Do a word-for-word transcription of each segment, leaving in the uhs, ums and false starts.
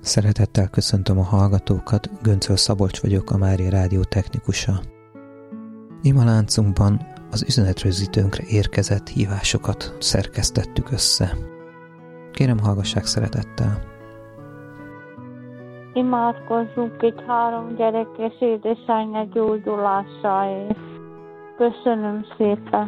Szeretettel köszöntöm a hallgatókat, Göncöl Szabolcs vagyok, a Mária Rádió technikusa. Imaláncunkban az üzenetrögzítőnkre érkezett hívásokat szerkesztettük össze. Kérem, hallgassák szeretettel. Imádkozzunk itt három gyerekes édesanyja gyógyulásáért. Köszönöm szépen.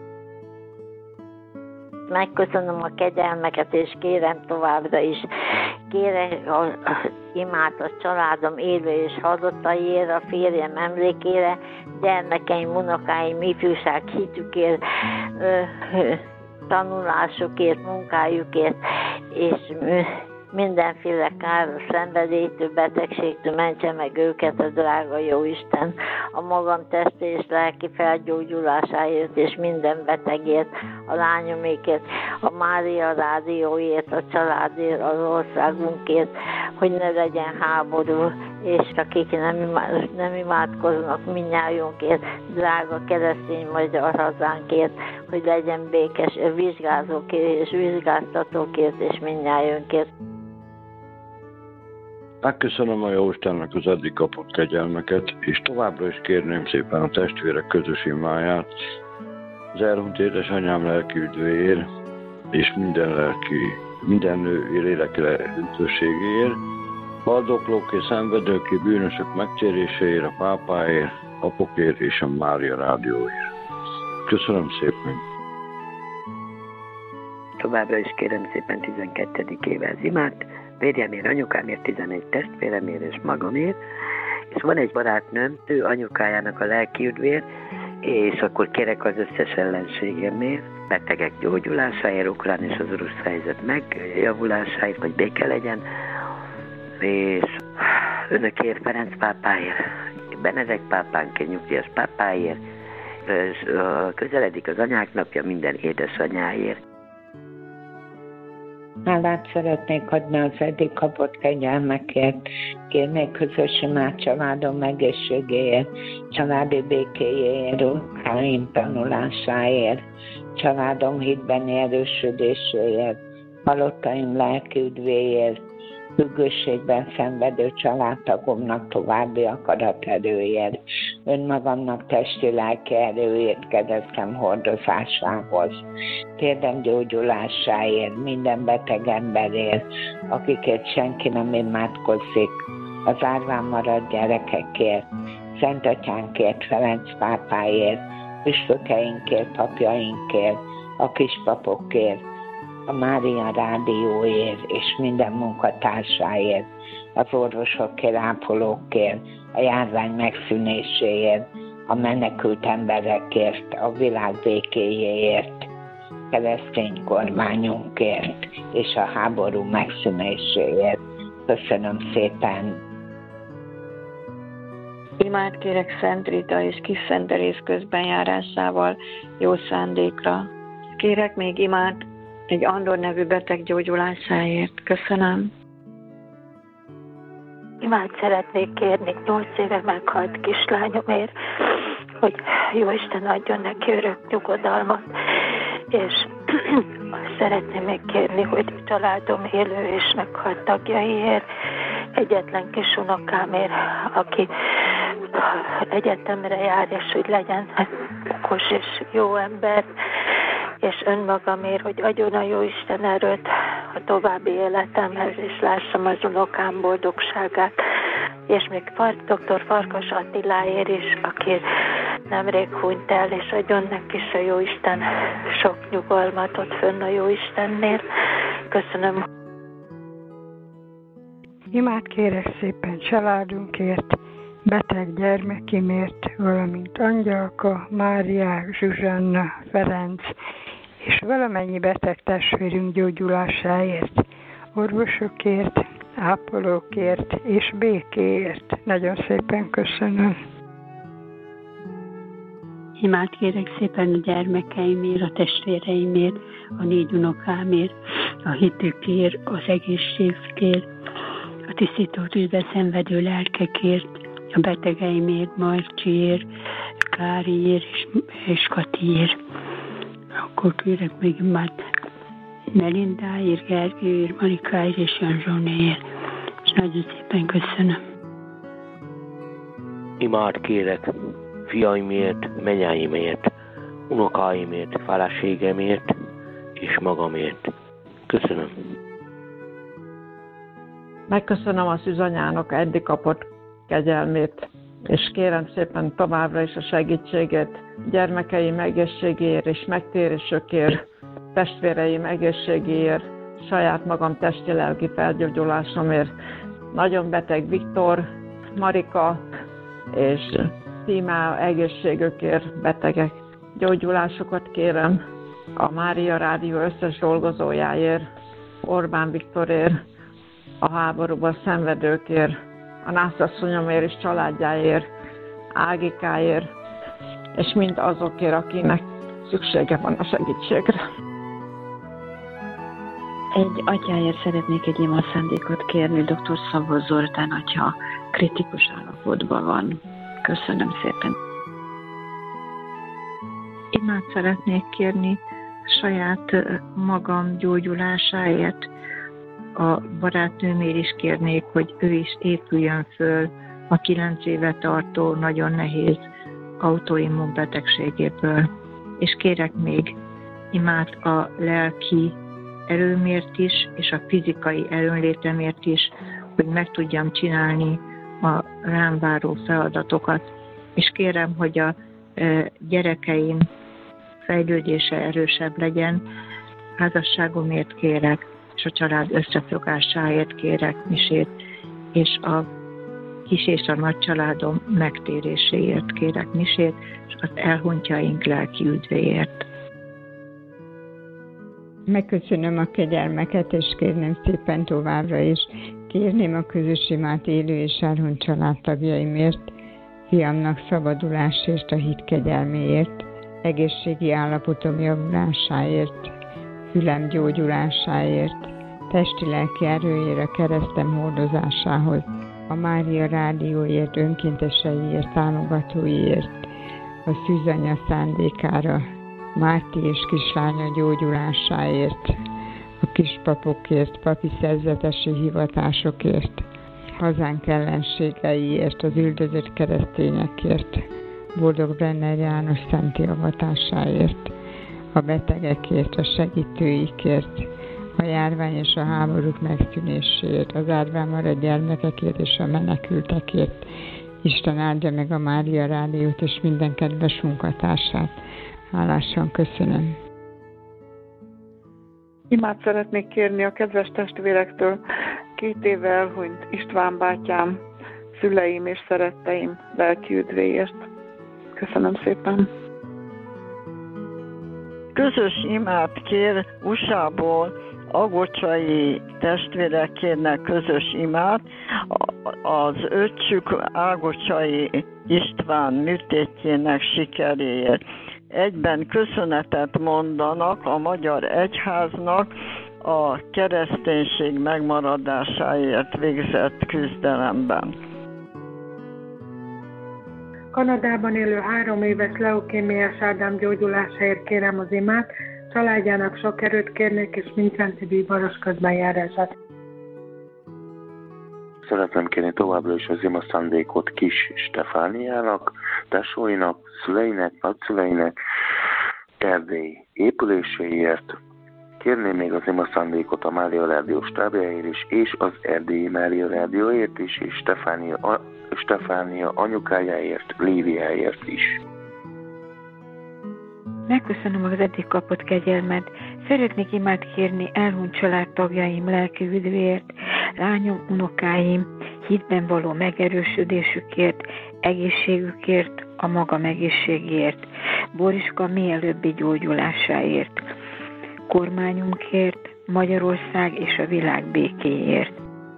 Megköszönöm a kegyelmeket, és kérem továbbra is. Kérem az imát a családom élő és halottaiért, a férjem emlékére, gyermekeim, unokáim, ifjúság hitükért, ö, ö, tanulásukért, munkájukért, és ö, mindenféle káros szenvedélytől, betegségtől mentse meg őket a drága Jóisten, a magam testi és lelki felgyógyulásáért, és minden betegért, a lányomékért, a Mária Rádióért, a családért, az országunkért, hogy ne legyen háború, és akik nem, imád, nem imádkoznak mindnyájunkért, drága keresztény magyar hazánkért, hogy legyen békes vizsgázókért és vizsgáztatókért, és mindnyájunkért. Megköszönöm a Jóistennek az eddig kapott kegyelmeket, és továbbra is kérném szépen a testvérek közös imáját, az elhunyt édesanyám lelki üdvéért, és minden lelki, minden nő léleki üdvösségéért, haldoklók és szenvedők és bűnösök megtéréséért, a pápáért, apokért és a Mária Rádióért. Köszönöm szépen! Továbbra is kérem szépen tizenkettedik éve az imát, férjemért, anyukámért, tizenegy testvéremért és magamért, és van egy barátnőm, ő anyukájának a lelki üdvér, és akkor kérek az összes ellenségemért, betegek gyógyulásáért, ukrán és az orosz helyzet megjavulásáért, hogy béke legyen, és önökért, Ferenc pápáért, Benedek pápánkért, nyugdíjas pápáért, és közeledik az anyák napja, minden édesanyáért. Hálát szeretnék adni az eddig kapott kegyelmekért, kérnék közös imát családom egészségéért, családi békéjéért, unokáim tanulásáért, családom hitbeni erősödéséért, halottaim lelki üdvéért, függőségben szenvedő családtagomnak további akaraterőért, önmagamnak testi lelki erőért, keresztem hordozásához, térdem gyógyulásáért, minden beteg emberért, akikért senki nem imádkozik, az árván maradt gyerekekért, Szent Atyánkért, Ferenc pápáért, püspökeinkért, papjainkért, a kispapokért, a Mária Rádióért és minden munkatársáért, az orvosokért, ápolókért, a járvány megszűnéséért, a menekült emberekért, a világ békéjéért, keresztény kormányunkért és a háború megszűnéséért. Köszönöm szépen! Imát kérek Szent Rita és Kis Szent Teréz közbenjárásával jó szándékra. Kérek még imát egy Andor nevű beteg gyógyulásáért. Köszönöm. Imát szeretnék kérni nyolc éve meghalt kislányomért, hogy Jóisten adjon neki örök nyugodalmat, és szeretném még kérni, hogy a családom élő és meghalt tagjaiért, egyetlen kis unokámért, aki egyetemre jár, és hogy legyen okos és jó ember, és önmagamért, hogy adjon a Jóisten erőt a további életemhez, és lássam az unokám boldogságát. És még doktor Farkas Attiláért is, aki nemrég hunyt el, és adjon neki is a Jóisten sok nyugalmat ott fönn a Jóistennél. Köszönöm. Imát kérek szépen családunkért, beteg gyermekimért, valamint Angyalka, Máriák, Zsuzsanna, Ferenc, és valamennyi beteg testvérünk gyógyulásáért, orvosokért, ápolókért és békéért. Nagyon szépen köszönöm. Imát kérek szépen a gyermekeimért, a testvéreimért, a négy unokámért, a hitükért, az egészségükért, a tisztító tűzbe szenvedő lelkekért, a betegeimért, Marcsiért, Káriért és, és Katiért. Akkor kérek még imát Melindáért, Gergőért, Marikáért és Janzsónéért. És Nagyon szépen köszönöm. Imád kérek fiaimért, menyaimért, unokáimért, feleségemért és magamért. Köszönöm. Megköszönöm a szűzanyának eddig kapott kegyelmét, és kérem szépen továbbra is a segítségét gyermekeim egészségéért és megtérésökért, testvéreim egészségéért, saját magam testi-lelki felgyógyulásomért. Nagyon beteg Viktor, Marika és Tímá egészségükért, betegek gyógyulásokat kérem a Mária Rádió összes dolgozójáért, Orbán Viktorért, a háborúban szenvedőkért, a nászasszonyomért és családjáért, Ágikáért, és mind azokért, akinek szüksége van a segítségre. Egy atyáért szeretnék egy ima szándékot kérni, dr. Szabó Zoltán atya kritikus állapotban van. Köszönöm szépen. Imát szeretnék kérni saját magam gyógyulásáért. A barátnőmért is kérnék, hogy ő is épüljön föl a kilenc éve tartó nagyon nehéz autoimmun betegségéből. És kérek még imát a lelki erőmért is, és a fizikai erőnlétemért is, hogy meg tudjam csinálni a rám váró feladatokat. És kérem, hogy a gyerekeim fejlődése erősebb legyen, házasságomért kérek, és a család összefogásáért kérek misét, és a kis és a nagy családom megtéréséért kérek misét, és az elhunytjaink lelki üdvéért. Megköszönöm a kegyelmeket, és kérném szépen továbbra is. Kérném a közös imát élő és elhunyt családtagjaimért, fiamnak szabadulásért, a hit kegyelméért, egészségi állapotom javulásáért, fülem gyógyulásáért, testi-lelki erőjére, a keresztem hordozásához, a Mária Rádióért, önkénteseiért, támogatóiért, a szűzanya szándékára, Márti és kislánya gyógyulásáért, a kispapokért, papi szerzetesi hivatásokért, hazánk ellenségeiért, az üldözött keresztényekért, Boldog Brenner János szenti avatásáért, a betegekért, a segítőikért, a járvány és a háborúk megszűnéséért, az árván maradt gyermekekért és a menekültekért. Isten áldja meg a Mária Rádiót és minden kedves munkatársát. Hálásan köszönöm. Imát szeretnék kérni a kedves testvérektől. Két éve elhunyt István bátyám, szüleim és szeretteim lelki üdvéért. Köszönöm szépen. Közös imát kér u es á-ból, Agocsai testvérek kérnek közös imát. Az öccsük Ágocsai István műtétjének sikeréért. Egyben köszönetet mondanak a Magyar Egyháznak a kereszténység megmaradásáért végzett küzdelemben. Kanadában élő három éves leukémiás Ádám gyógyulásáért kérem az imát, családjának sok erőt kérnék, és mindszenti bíboros közbenjárását. Szeretném kérni továbbra is az ima szándékot Kis Stefániának, tesóinak, szüleinek, nagyszüleinek, Erdély épüléséért. Kérném még az ima szándékot a Mária Rádió stábjáért is, és az Erdélyi Mária Rádióért is, és Stefánia, a, Stefánia anyukájáért, Líviáért is. Megköszönöm az eddig kapott kegyelmet. Szeretnék imát kérni elhunyt családtagjaim lelki üdvéért, lányom, unokáim, hitben való megerősödésükért, egészségükért, a magam egészségért, Boriska mielőbbi gyógyulásáért, kormányunkért, Magyarország és a világ békéért.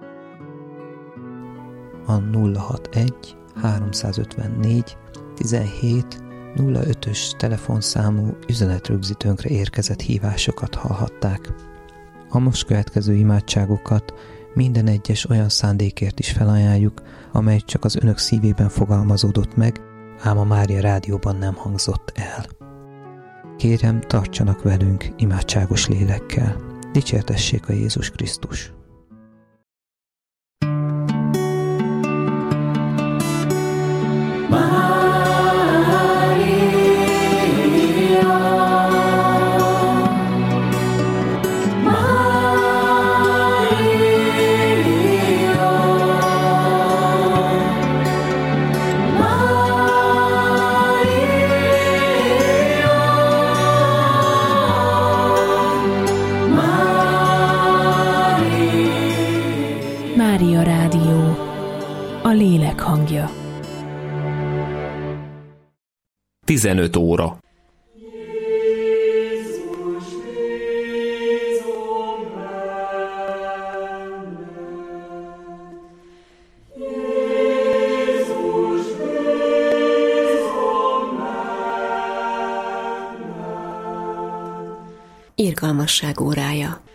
A nulla hatvanegy háromszázötvennégy tizenhét nulla ötös telefonszámú üzenetrögzítőnkre érkezett hívásokat hallhatták. A most következő imádságokat minden egyes olyan szándékért is felajánljuk, amely csak az önök szívében fogalmazódott meg, ám a Mária Rádióban nem hangzott el. Kérem, tartsanak velünk imádságos lélekkel. Dicsértessék a Jézus Krisztus! Mária Rádió, a lélek hangja. tizenöt óra. Irgalmasság órája.